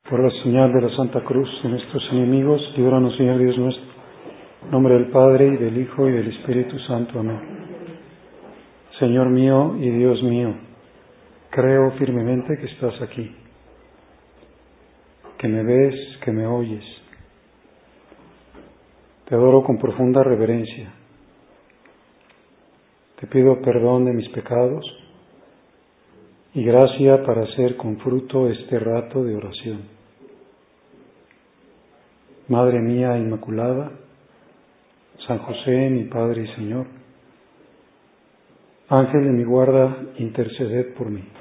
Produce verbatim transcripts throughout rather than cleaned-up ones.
Por la señal de la Santa Cruz de nuestros enemigos, líbranos, Señor Dios nuestro. En nombre del Padre, y del Hijo, y del Espíritu Santo. Amén. Señor mío y Dios mío, creo firmemente que estás aquí, que me ves, que me oyes. Te adoro con profunda reverencia. Te pido perdón de mis pecados y gracia para hacer con fruto este rato de oración. Madre mía Inmaculada, San José, mi Padre y Señor, Ángel de mi guarda, interceded por mí.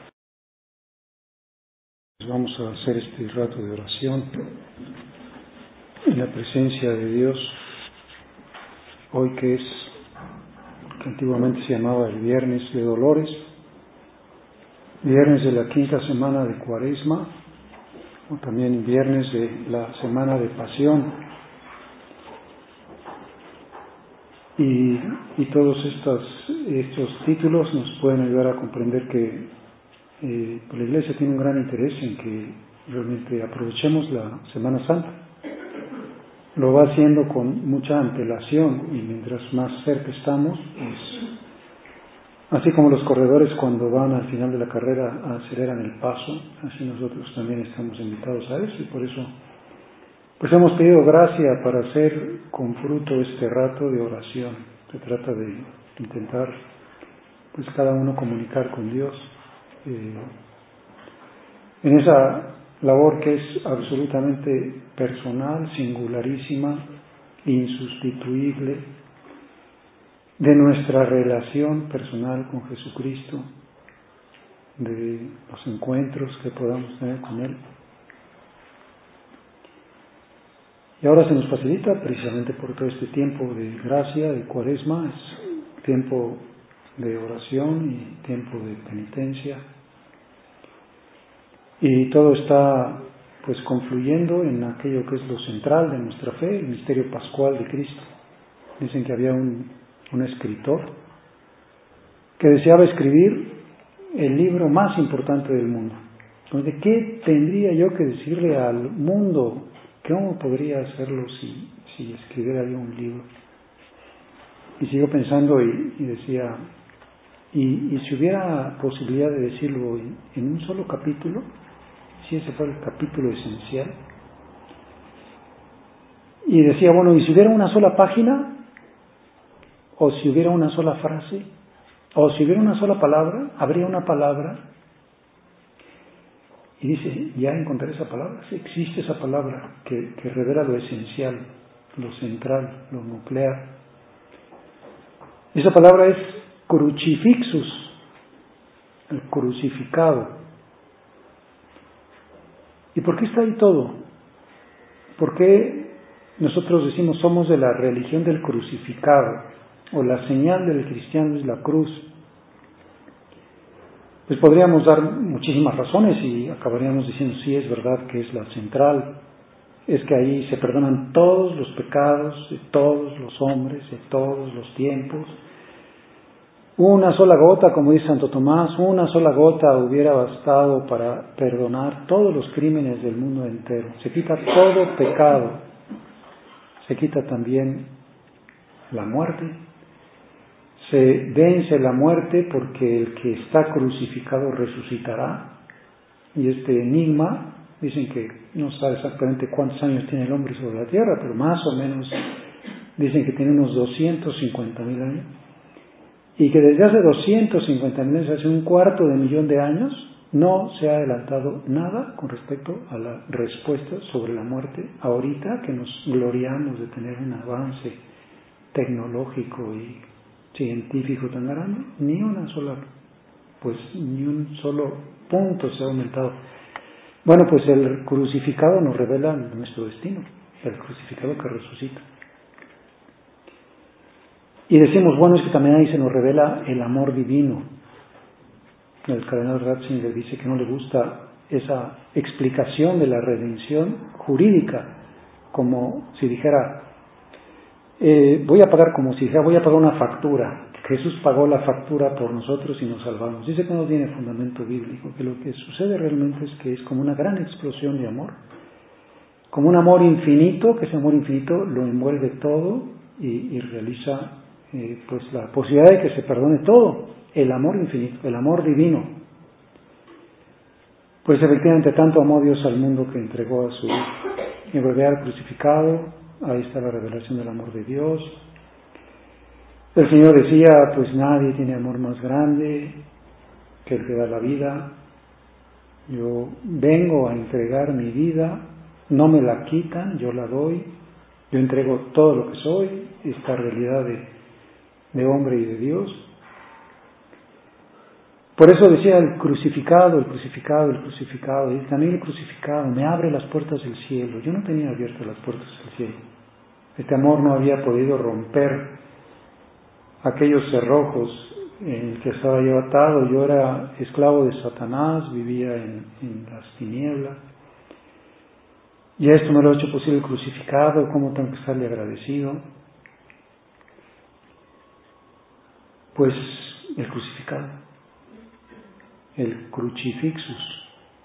Vamos a hacer este rato de oración en la presencia de Dios, hoy que es, que antiguamente se llamaba el Viernes de Dolores, Viernes de la quinta semana de Cuaresma, o también Viernes de la semana de Pasión. Y, y todos estos, estos títulos nos pueden ayudar a comprender que eh, la Iglesia tiene un gran interés en que realmente aprovechemos la Semana Santa. Lo va haciendo con mucha antelación y mientras más cerca estamos, pues, así como los corredores cuando van al final de la carrera aceleran el paso, así nosotros también estamos invitados a eso y por eso pues hemos pedido gracia para hacer con fruto este rato de oración. Se trata de intentar pues cada uno comunicar con Dios eh, en esa labor que es absolutamente personal, singularísima, insustituible, de nuestra relación personal con Jesucristo, de los encuentros que podamos tener con Él. Y ahora se nos facilita precisamente por todo este tiempo de gracia, de Cuaresma, es tiempo de oración y tiempo de penitencia. Y todo está pues confluyendo en aquello que es lo central de nuestra fe, el misterio pascual de Cristo. Dicen que había un, un escritor que deseaba escribir el libro más importante del mundo. Entonces, ¿qué tendría yo que decirle al mundo? ¿Cómo podría hacerlo si, si escribiera yo un libro? Y sigo pensando y, y decía, y, y si hubiera posibilidad de decirlo en, en un solo capítulo, si ese fuera el capítulo esencial. Y decía, bueno, y si hubiera una sola página, o si hubiera una sola frase, o si hubiera una sola palabra, habría una palabra. Y dice, ya encontré esa palabra, sí, existe esa palabra que, que revela lo esencial, lo central, lo nuclear. Esa palabra es crucifixus, el crucificado. ¿Y por qué está ahí todo? ¿Por qué nosotros decimos somos de la religión del crucificado? O la señal del cristiano es la cruz. Pues podríamos dar muchísimas razones y acabaríamos diciendo, sí, es verdad que es la central, es que ahí se perdonan todos los pecados de todos los hombres, de todos los tiempos. Una sola gota, como dice Santo Tomás, una sola gota hubiera bastado para perdonar todos los crímenes del mundo entero. Se quita todo pecado, se quita también la muerte. Se vence la muerte porque el que está crucificado resucitará. Y este enigma, dicen que no sabe exactamente cuántos años tiene el hombre sobre la tierra, pero más o menos dicen que tiene unos doscientos cincuenta mil años. Y que desde hace doscientos cincuenta mil años, hace un cuarto de millón de años, no se ha adelantado nada con respecto a la respuesta sobre la muerte. Ahorita que nos gloriamos de tener un avance tecnológico y científico tan grande, ni una sola, pues ni un solo punto se ha aumentado. Bueno, pues el crucificado nos revela nuestro destino, el crucificado que resucita. Y decimos, bueno, es que también ahí se nos revela el amor divino. El cardenal Ratzinger dice que no le gusta esa explicación de la redención jurídica, como si dijera, Eh, voy a pagar como si dijera, voy a pagar una factura. Jesús pagó la factura por nosotros y nos salvamos. Dice que no tiene fundamento bíblico, que lo que sucede realmente es que es como una gran explosión de amor como un amor infinito, que ese amor infinito lo envuelve todo y, y realiza eh, pues la posibilidad de que se perdone todo, el amor infinito, el amor divino. Pues efectivamente tanto amó Dios al mundo que entregó a su Hijo. Y volver al crucificado, ahí está la revelación del amor de Dios. El Señor decía, pues nadie tiene amor más grande que el que da la vida. Yo vengo a entregar mi vida, no me la quitan, yo la doy, yo entrego todo lo que soy, esta realidad de, de hombre y de Dios. Por eso decía el crucificado, el crucificado, el crucificado, y también el crucificado me abre las puertas del cielo. Yo no tenía abiertas las puertas del cielo. Este amor no había podido romper aquellos cerrojos en el que estaba yo atado. Yo era esclavo de Satanás, vivía en, en las tinieblas. Y esto me lo ha hecho posible el crucificado. ¿Cómo tengo que estarle agradecido? Pues el crucificado. El crucifixus.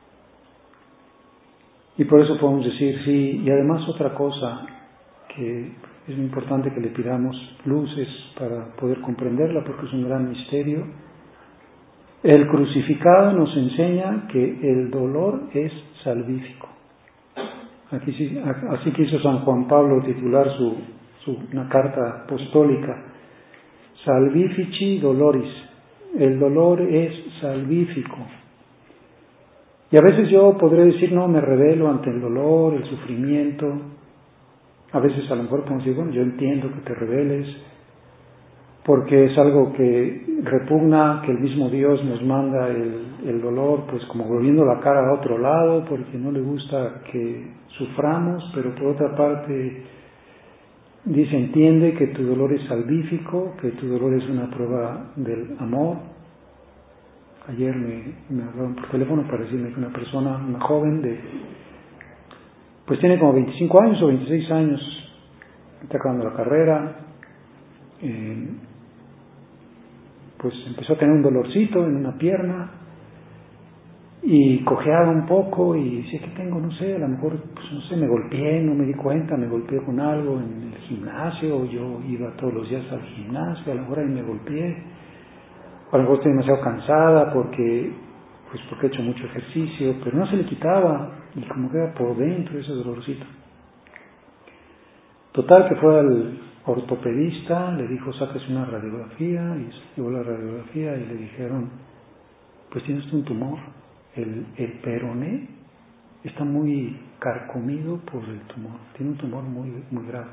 Y por eso podemos decir, sí, y además otra cosa que es muy importante que le pidamos luces para poder comprenderla, porque es un gran misterio. El crucificado nos enseña que el dolor es salvífico. Aquí sí, así quiso San Juan Pablo titular su, su una carta apostólica, Salvifici Doloris. El dolor es salvífico. Y a veces yo podré decir, no, me rebelo ante el dolor, el sufrimiento. A veces a lo mejor podemos decir, bueno, yo entiendo que te rebeles, porque es algo que repugna, que el mismo Dios nos manda el, el dolor, pues como volviendo la cara a otro lado, porque no le gusta que suframos, pero por otra parte dice, entiende que tu dolor es salvífico, que tu dolor es una prueba del amor. Ayer me, me hablaron por teléfono para decirme que una persona, una joven de, pues tiene como veinticinco años o veintiséis años, está acabando la carrera, eh, pues empezó a tener un dolorcito en una pierna y cojeaba un poco y decía, ¿qué tengo? No sé, a lo mejor, pues no sé, me golpeé, no me di cuenta, me golpeé con algo en el gimnasio, yo iba todos los días al gimnasio, a lo mejor ahí me golpeé, a lo mejor estoy demasiado cansada porque, pues porque he hecho mucho ejercicio, pero no se le quitaba y como que era por dentro ese dolorcito. Total que fue al ortopedista, le dijo, sáquese una radiografía, y se llevó la radiografía y le dijeron, pues tienes un tumor. El, el peroné está muy carcomido por el tumor, tiene un tumor muy, muy grave.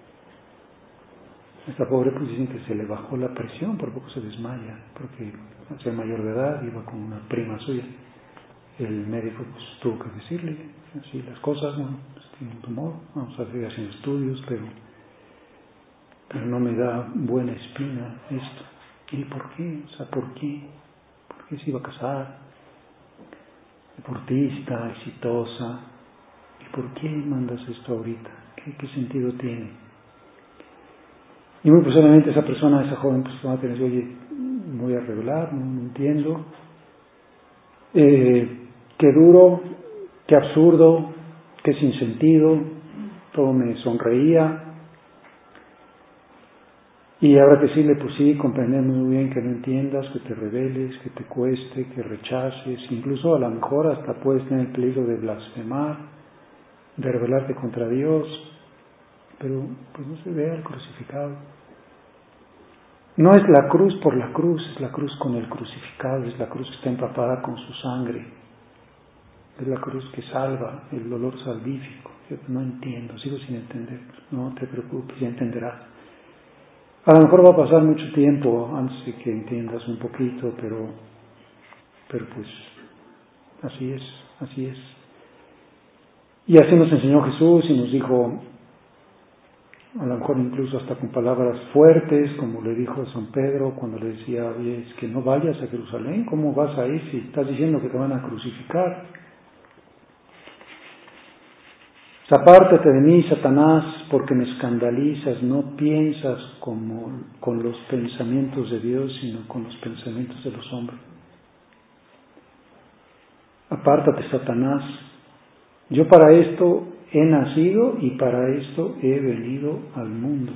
Esta pobre pues dicen que se le bajó la presión, por poco se desmaya, porque al ser mayor de edad iba con una prima suya. El médico pues tuvo que decirle así las cosas, no, pues, tiene un tumor, vamos a seguir haciendo estudios, pero, pero no me da buena espina esto. ¿Y por qué? O sea, ¿por qué? ¿Por qué se iba a casar? Deportista, exitosa, ¿y por qué mandas esto ahorita? ¿Qué, qué sentido tiene? Y muy posiblemente esa persona, esa joven, pues va a tener, oye, voy a revelar, no, no entiendo, eh, qué duro, qué absurdo, qué sin sentido, todo me sonreía. Y ahora que sí, le pues sí, comprendemos muy bien que no entiendas, que te rebeles, que te cueste, que rechaces, incluso a lo mejor hasta puedes tener el peligro de blasfemar, de rebelarte contra Dios, pero pues no se vea el crucificado. No es la cruz por la cruz, es la cruz con el crucificado, es la cruz que está empapada con su sangre, es la cruz que salva, el dolor salvífico. Yo no entiendo, sigo sin entender, no te preocupes, ya entenderás. A lo mejor va a pasar mucho tiempo antes de que entiendas un poquito, pero, pero pues así es, así es. Y así nos enseñó Jesús y nos dijo, a lo mejor incluso hasta con palabras fuertes, como le dijo a San Pedro cuando le decía, oye, es que no vayas a Jerusalén, ¿cómo vas a ir si estás diciendo que te van a crucificar? Apártate de mí, Satanás, porque me escandalizas, no piensas como con los pensamientos de Dios, sino con los pensamientos de los hombres. Apártate, Satanás. Yo para esto he nacido y para esto he venido al mundo.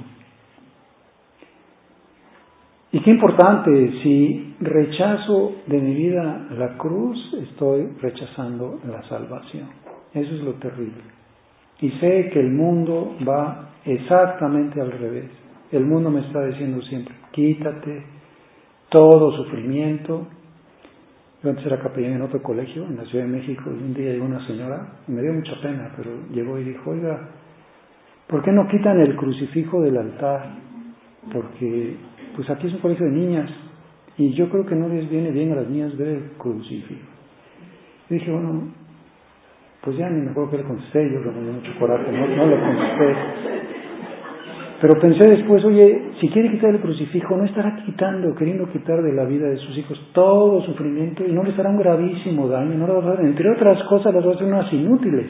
Y qué importante, si rechazo de mi vida la cruz, estoy rechazando la salvación. Eso es lo terrible. Y sé que el mundo va exactamente al revés. El mundo me está diciendo siempre, quítate todo sufrimiento. Yo antes era capellán en otro colegio, en la Ciudad de México, y un día llegó una señora, y me dio mucha pena, pero llegó y dijo, oiga, ¿por qué no quitan el crucifijo del altar? Porque pues aquí es un colegio de niñas, y yo creo que no les viene bien a las niñas ver el crucifijo. Y dije, bueno, pues ya ni me acuerdo que le contesté, yo le dio mucho coraje, no, no le contesté. Pero pensé después, oye, si quiere quitar el crucifijo, no estará quitando, queriendo quitar de la vida de sus hijos todo sufrimiento y no les hará un gravísimo daño, no les va a hacer, entre otras cosas, las va a hacer unas inútiles,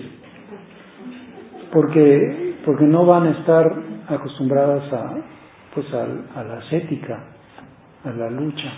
porque, porque no van a estar acostumbradas a, pues a, a la ascética, a la lucha.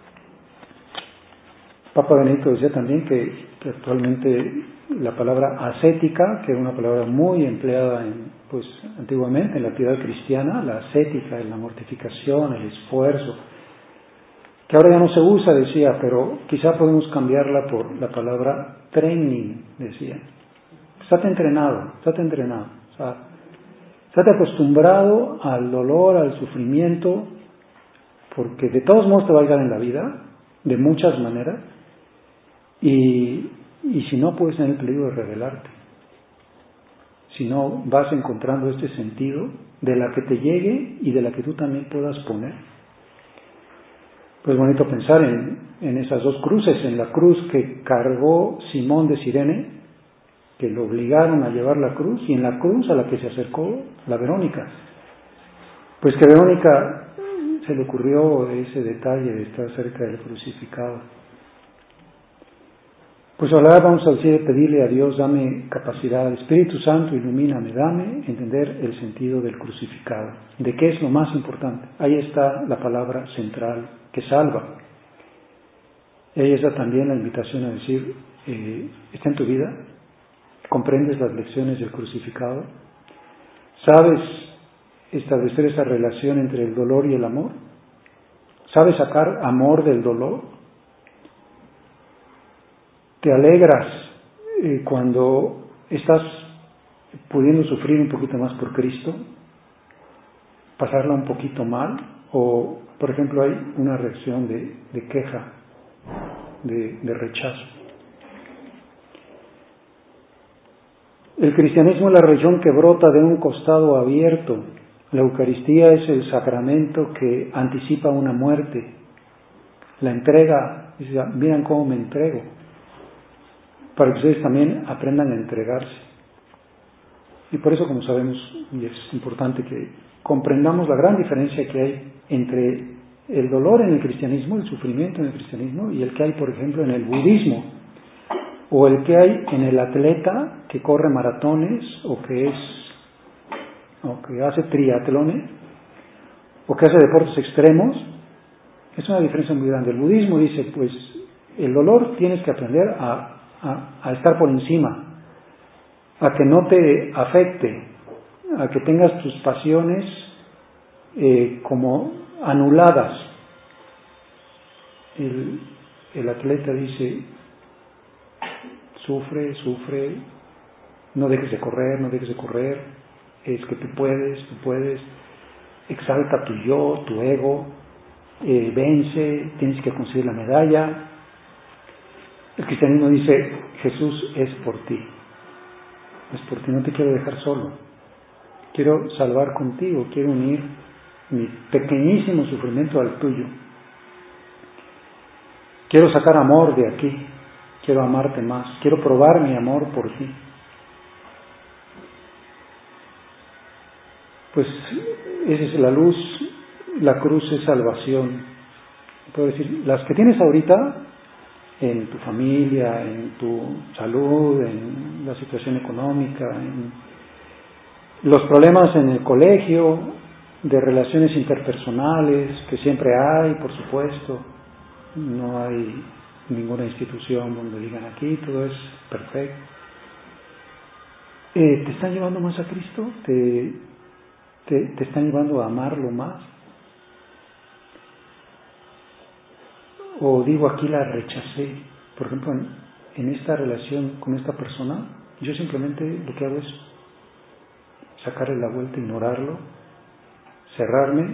Papa Benedicto decía también que, que actualmente la palabra ascética, que era una palabra muy empleada en, pues, antiguamente en la piedad cristiana, la ascética, la mortificación, el esfuerzo, que ahora ya no se usa, decía, pero quizá podemos cambiarla por la palabra training, decía. Estate entrenado, estate entrenado, o sea, estate acostumbrado al dolor, al sufrimiento, porque de todos modos te va a llegar en la vida, de muchas maneras, y, y si no puedes tener el peligro de rebelarte. Si no vas encontrando este sentido de la que te llegue y de la que tú también puedas poner. Pues bonito pensar en, en esas dos cruces, en la cruz que cargó Simón de Cirene, que lo obligaron a llevar la cruz, y en la cruz a la que se acercó la Verónica. Pues que Verónica se le ocurrió ese detalle de estar cerca del crucificado. Pues ahora vamos a decir, pedirle a Dios, dame capacidad, Espíritu Santo, ilumíname, dame entender el sentido del crucificado, de qué es lo más importante. Ahí está la palabra central, que salva. Y ahí está también la invitación a decir, eh, está en tu vida, comprendes las lecciones del crucificado, sabes establecer esa relación entre el dolor y el amor, sabes sacar amor del dolor. Te alegras eh, cuando estás pudiendo sufrir un poquito más por Cristo, pasarla un poquito mal, o por ejemplo hay una reacción de, de queja, de, de rechazo. El cristianismo es la religión que brota de un costado abierto. La Eucaristía es el sacramento que anticipa una muerte. La entrega, dice, miren cómo me entrego, para que ustedes también aprendan a entregarse. Y por eso, como sabemos, y es importante que comprendamos la gran diferencia que hay entre el dolor en el cristianismo, el sufrimiento en el cristianismo, y el que hay, por ejemplo, en el budismo, o el que hay en el atleta que corre maratones, o que es, o que hace triatlones, o que hace deportes extremos. Es una diferencia muy grande. El budismo dice, pues, el dolor tienes que aprender a A, a estar por encima, a que no te afecte, a que tengas tus pasiones eh, como anuladas. El, el atleta dice, sufre, sufre, no dejes de correr, no dejes de correr, es que tú puedes, tú puedes, exalta tu yo, tu ego, eh, vence, tienes que conseguir la medalla. El cristianismo dice, Jesús es por ti, es por ti, no te quiero dejar solo, quiero salvar contigo, quiero unir mi pequeñísimo sufrimiento al tuyo, quiero sacar amor de aquí, quiero amarte más, quiero probar mi amor por ti. Pues esa es la luz, la cruz es salvación. Puedo decir, las que tienes ahorita, en tu familia, en tu salud, en la situación económica, en los problemas en el colegio, de relaciones interpersonales, que siempre hay, por supuesto. No hay ninguna institución donde digan aquí todo es perfecto. Eh, ¿Te están llevando más a Cristo? ¿Te, te, te están llevando a amarlo más? O digo, aquí la rechacé. Por ejemplo, en, en esta relación con esta persona, yo simplemente lo que hago es sacarle la vuelta, ignorarlo, cerrarme,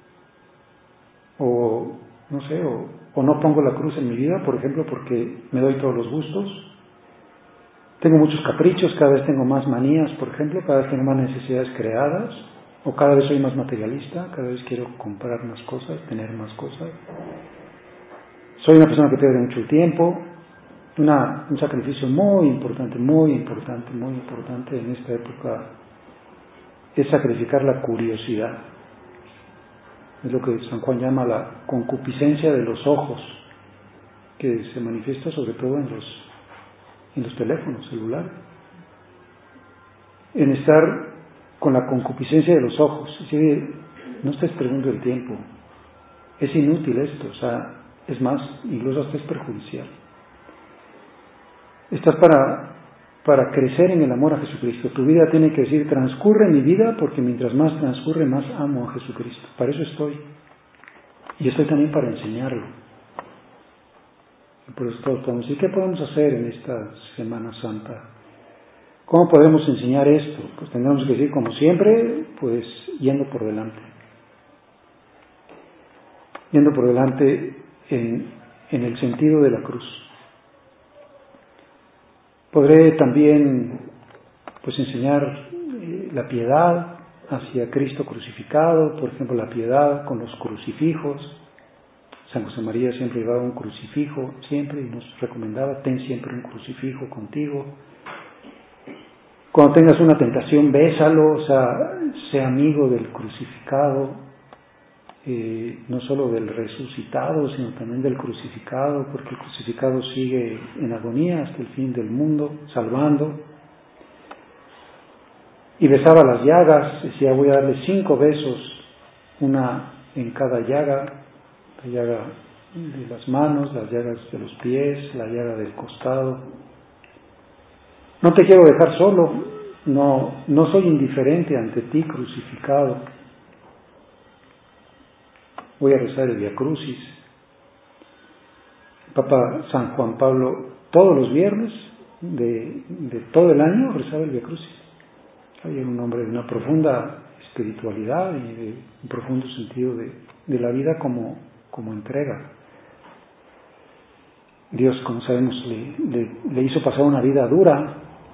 o no sé, o, o no pongo la cruz en mi vida, por ejemplo, porque me doy todos los gustos. Tengo muchos caprichos, cada vez tengo más manías, por ejemplo, cada vez tengo más necesidades creadas, o cada vez soy más materialista, cada vez quiero comprar más cosas, tener más cosas. Soy una persona que pierde mucho el tiempo. Una, un sacrificio muy importante, muy importante, muy importante en esta época es sacrificar la curiosidad. Es lo que San Juan llama la concupiscencia de los ojos, que se manifiesta sobre todo en los, en los teléfonos celulares. En estar con la concupiscencia de los ojos. Es decir, no estés perdiendo el tiempo. Es inútil esto, o sea, es más, incluso hasta es perjudicial. Estás para, para crecer en el amor a Jesucristo. Tu vida tiene que decir, transcurre mi vida, porque mientras más transcurre, más amo a Jesucristo. Para eso estoy. Y estoy también para enseñarlo. Y por eso todos podemos decir, ¿qué podemos hacer en esta Semana Santa? ¿Cómo podemos enseñar esto? Pues tendremos que decir, como siempre, pues yendo por delante. Yendo por delante en, en el sentido de la cruz. Podré también pues enseñar eh, la piedad hacia Cristo crucificado, por ejemplo la piedad con los crucifijos. San José María siempre llevaba un crucifijo, siempre, y nos recomendaba, ten siempre un crucifijo contigo. Cuando tengas una tentación, bésalo, o sea, sé amigo del crucificado, eh, no solo del resucitado, sino también del crucificado, porque el crucificado sigue en agonía hasta el fin del mundo, salvando. Y besaba las llagas, decía, voy a darle cinco besos, una en cada llaga, la llaga de las manos, las llagas de los pies, la llaga del costado. No te quiero dejar solo, no, no soy indiferente ante ti crucificado. Voy a rezar el Via Crucis. El Papa San Juan Pablo, todos los viernes de, de todo el año, rezaba el Via Crucis. Hay un hombre de una profunda espiritualidad y de un profundo sentido de, de la vida como, como entrega. Dios, como sabemos, le, le, le hizo pasar una vida dura.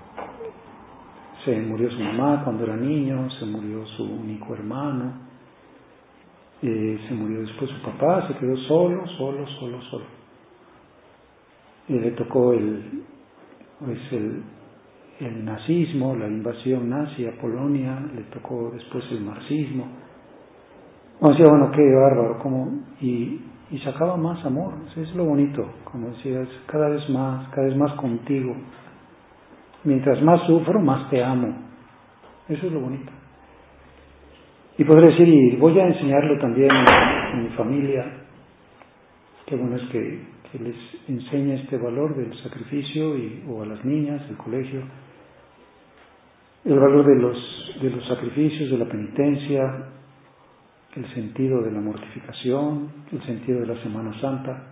Se murió su mamá cuando era niño, se murió su único hermano, eh, se murió después su papá, se quedó solo, solo, solo, solo. Y le tocó el, pues el, el nazismo, la invasión nazi a Polonia, le tocó después el marxismo. Bueno, decía, bueno, qué bárbaro, como y, y sacaba más amor, eso es lo bonito, como decías, cada vez más, cada vez más contigo. Mientras más sufro, más te amo. Eso es lo bonito. Y podré decir, y voy a enseñarlo también en, en mi familia. Qué bueno es que, que les enseñe este valor del sacrificio, y, o a las niñas del colegio, el valor de los, de los sacrificios, de la penitencia, el sentido de la mortificación, el sentido de la Semana Santa.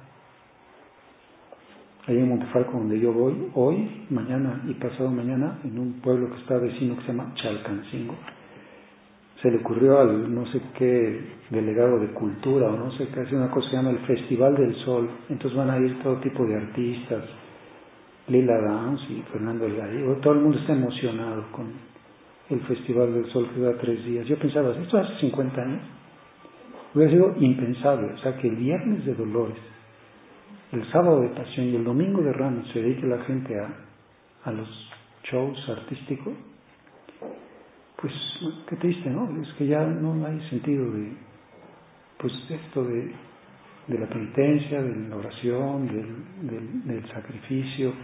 Ahí en Montefalco, donde yo voy hoy, mañana y pasado mañana, en un pueblo que está vecino que se llama Chalcancingo, se le ocurrió al no sé qué delegado de cultura o no sé qué, hace una cosa que se llama el Festival del Sol. Entonces van a ir todo tipo de artistas, Lila Downs y Fernando El Gallego, todo el mundo está emocionado con el Festival del Sol que dura tres días. Yo pensaba, esto hace cincuenta años hubiera sido impensable, o sea que el viernes de Dolores, el sábado de Pasión y el domingo de Ramos se dedique la gente a, a los shows artísticos. Pues qué triste, ¿no? Es que ya no hay sentido de, pues esto de, de la penitencia, de la oración, del, del, del sacrificio.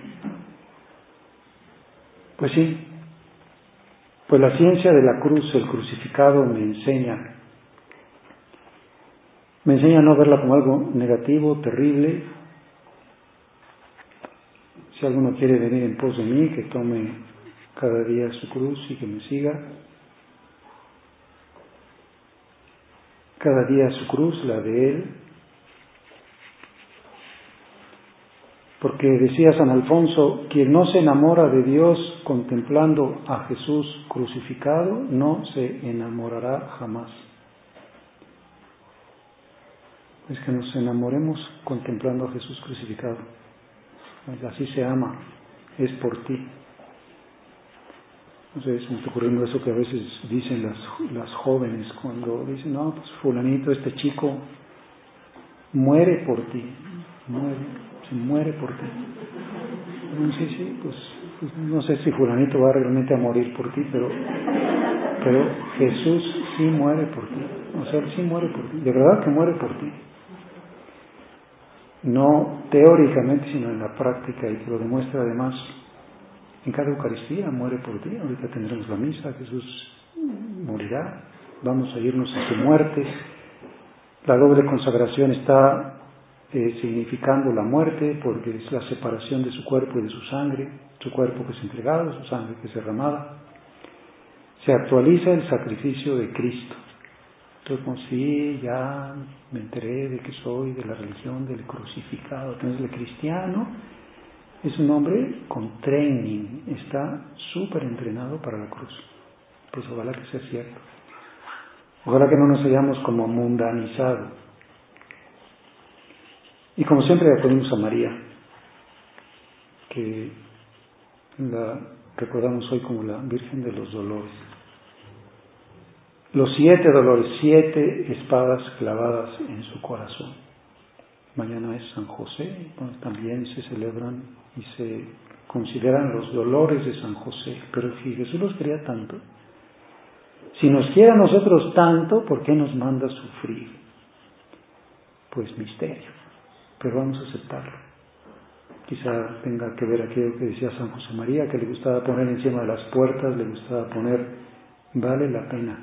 Pues sí, pues la ciencia de la cruz, el crucificado, me enseña, me enseña a no verla como algo negativo, terrible. Si alguno quiere venir en pos de mí, que tome cada día su cruz y que me siga. Cada día su cruz, la de Él. Porque decía San Alfonso, quien no se enamora de Dios contemplando a Jesús crucificado, no se enamorará jamás. Es que nos enamoremos contemplando a Jesús crucificado. Así se ama, es por ti. Entonces me está ocurriendo eso que a veces dicen las, las jóvenes cuando dicen, no, pues fulanito, este chico muere por ti, muere, se muere por ti. No sé si, pues, pues no sé si fulanito va realmente a morir por ti, pero, pero Jesús sí muere por ti. O sea, Él sí muere por ti, de verdad que muere por ti. No teóricamente, sino en la práctica, y que lo demuestra además en cada Eucaristía, muere por ti. Ahorita tendremos la misa, Jesús morirá, vamos a irnos a su muerte. La doble consagración está eh, significando la muerte, porque es la separación de su cuerpo y de su sangre, su cuerpo que es entregado, su sangre que es derramada. Se actualiza el sacrificio de Cristo. Entonces, como sí, ya me enteré de que soy de la religión del crucificado. Entonces, el cristiano es un hombre con training, está súper entrenado para la cruz. Pues ojalá que sea cierto. Ojalá que no nos hayamos como mundanizado. Y como siempre acudimos a María, que la recordamos hoy como la Virgen de los Dolores. Los siete dolores, siete espadas clavadas en su corazón. Mañana es San José, bueno, también se celebran y se consideran los dolores de San José. Pero si Jesús los quería tanto, si nos quiere a nosotros tanto, ¿por qué nos manda sufrir? Pues misterio, pero vamos a aceptarlo. Quizá tenga que ver aquello que decía San José María, que le gustaba poner encima de las puertas, le gustaba poner, vale la pena.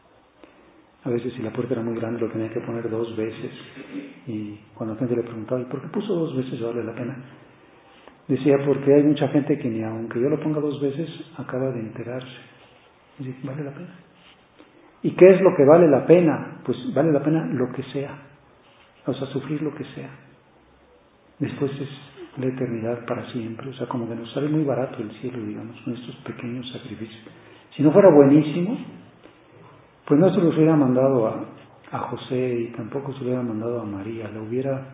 A veces si la puerta era muy grande lo tenía que poner dos veces, y cuando la gente le preguntaba, ¿y por qué puso dos veces vale la pena? Decía, porque hay mucha gente que ni aunque yo lo ponga dos veces acaba de enterarse. Y dice, vale la pena. ¿Y qué es lo que vale la pena? Pues vale la pena lo que sea, o sea, sufrir lo que sea. Después es la eternidad para siempre, o sea, como que nos sale muy barato el cielo, digamos, con estos pequeños sacrificios. Si no fuera buenísimo, pues no se lo hubiera mandado a, a José y tampoco se lo hubiera mandado a María, le hubiera,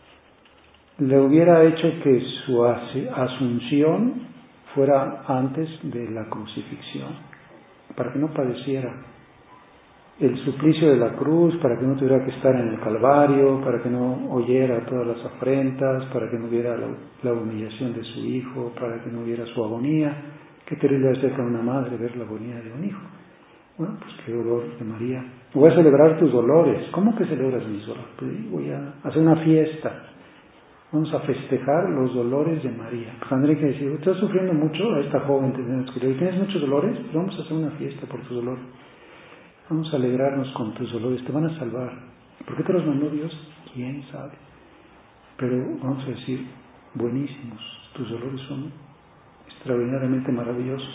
le hubiera hecho que su asunción fuera antes de la crucifixión, para que no padeciera el suplicio de la cruz, para que no tuviera que estar en el Calvario, para que no oyera todas las afrentas, para que no viera la, la humillación de su hijo, para que no viera su agonía. Qué terrible es para una madre ver la agonía de un hijo. Bueno, pues qué dolor de María. Voy a celebrar tus dolores. ¿Cómo que celebras mis dolores? Pues voy a hacer una fiesta. Vamos a festejar los dolores de María. Pues tendré que decir, ¿estás sufriendo mucho? A esta joven tenemos que decir, ¿tienes muchos dolores? Pues vamos a hacer una fiesta por tus dolores. Vamos a alegrarnos con tus dolores, te van a salvar. ¿Por qué te los mandó Dios? ¿Quién sabe? Pero vamos a decir, buenísimos, tus dolores son extraordinariamente maravillosos.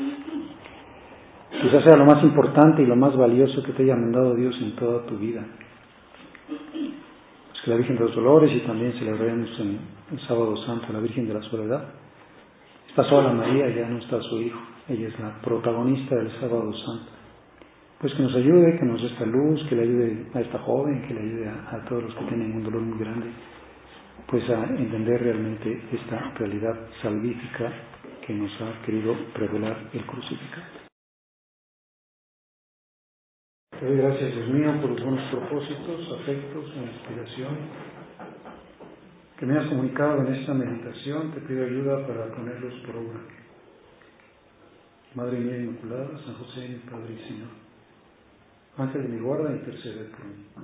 Quizás sea lo más importante y lo más valioso que te haya mandado Dios en toda tu vida. Es que la Virgen de los Dolores, y también celebraremos en el Sábado Santo la Virgen de la Soledad. Está sola María, ya no está su hijo, ella es la protagonista del Sábado Santo. Pues que nos ayude, que nos dé esta luz, que le ayude a esta joven, que le ayude a, a todos los que tienen un dolor muy grande, pues a entender realmente esta realidad salvífica que nos ha querido revelar el crucificado. Te doy gracias, Dios mío, por los buenos propósitos, afectos e inspiración que me has comunicado en esta meditación. Te pido ayuda para ponerlos por obra. Madre mía Inmaculada, San José, mi Padre y Señor, Ángel de mi guarda, intercede por mí.